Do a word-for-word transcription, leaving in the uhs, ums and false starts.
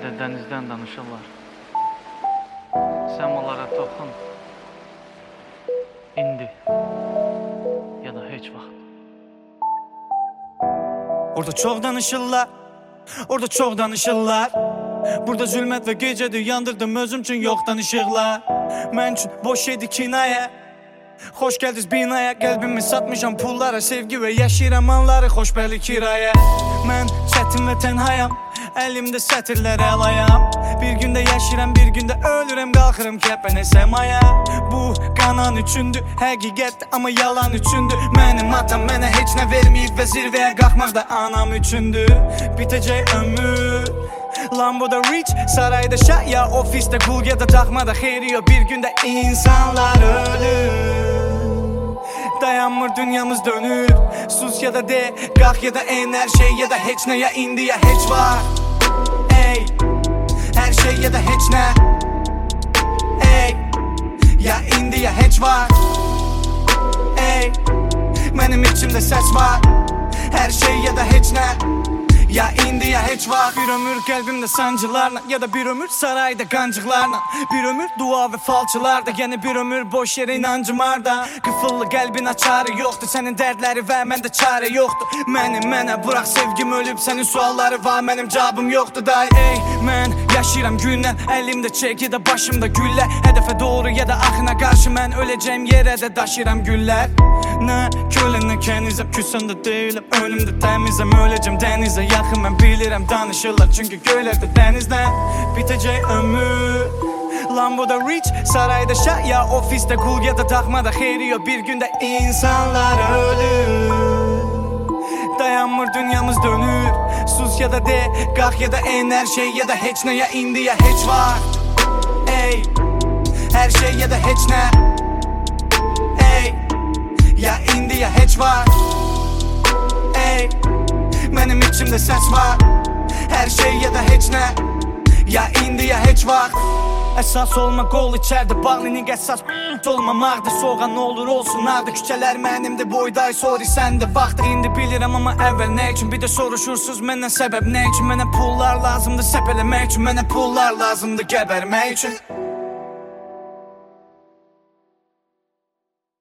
də dənizdən danışırlar. Sən onlara toxun. İndi ya da heç vaxt. Orada çox danışırlar, orada çox danışırlar. Burada zülmət və gecədir, yandırdım özüm üçün yoxdan işıqlar. Mən üçün boş şeydi kinayə. Xoş gəldiniz binaya, qəlbimi satmışam pullara. Sevgi və yaşayıram anları, xoşbəli kirayə. Mən çətin və tənhayam, əlimdə sətirlər əlayam. Bir gündə yaşayıram, bir gündə ölürəm, qalxırım kəpənə səmaya. Bu qanan üçündür, həqiqətdir, amma yalan üçündür. Mənim atam mənə heç nə verməyib və zirvəyə qalxmaq da anam üçündür. Bitəcək ömür Lamboda rich, sarayda şah, ya ofisdə qul ya da taxmada xeyri yox. Bir gündə insanlar ölür, dayanmır dünyamız dönür. Sus ya da de, qalx ya da en, hər şey ya da heç nə, ya indi ya heç var. Ey, hər şey ya da heç nə. Ey, ya indi ya heç var. Ey, mənim içimdə səs var. Hər şey ya da heç nə, ya indi ya heç var. Bir ömür qəlbimdə sancılarla, ya da bir ömür sarayda qancıqlarla. Bir ömür dua və falçılarda, yəni bir ömür boş yerə inancım arda. Qıfıllı qəlbin açarı yoxdur, sənin dərdləri və məndə çarə yoxdur. Mənim mənə bıraq sevgim ölüb, sənin sualları var, mənim cavabım yoxdur day. Ey, mən yaşayıram gündən, əlimdə çək ya da başımda güllər. Hədəfə doğru ya da axına qarşı mən öləcəyim yerə də daşıyıram güllər. Nə kölə nə kənizəm, küsən də deyiləm, önümdə təmizəm, öləcəm dənizə yaxın. Mən bilirəm danışırlar, çünki göylərdə dənizdən bitəcək ömür. Lamboda rich, sarayda şah, ya ofisdə qul ya da taxmada xeyri yox. Bir gündə insanlar ölür, dayanmır dünyamız dönür. Sus ya da de, qalx ya da en, hər şey ya da heç nə, ya indi ya heç var. Ey, hər şey ya da heç nə. Ey, ya indi ya heç var. Ey, mənim içimdə səs var. Hər şey ya da heç nə, ya indi ya heç var. Əsas olma qol içərdə bağlı, niq əsas olmamaqdır. Soğan nə olur olsun ardı, küçələr mənimdir, boyday sorry səndə vaxtı. İndi bilirəm amma əvvəl nə üçün, bir də soruşursuz məndən səbəb nə üçün. Mənə pullar lazımdır səpələmək üçün, mənə pullar lazımdır gəbərmək üçün.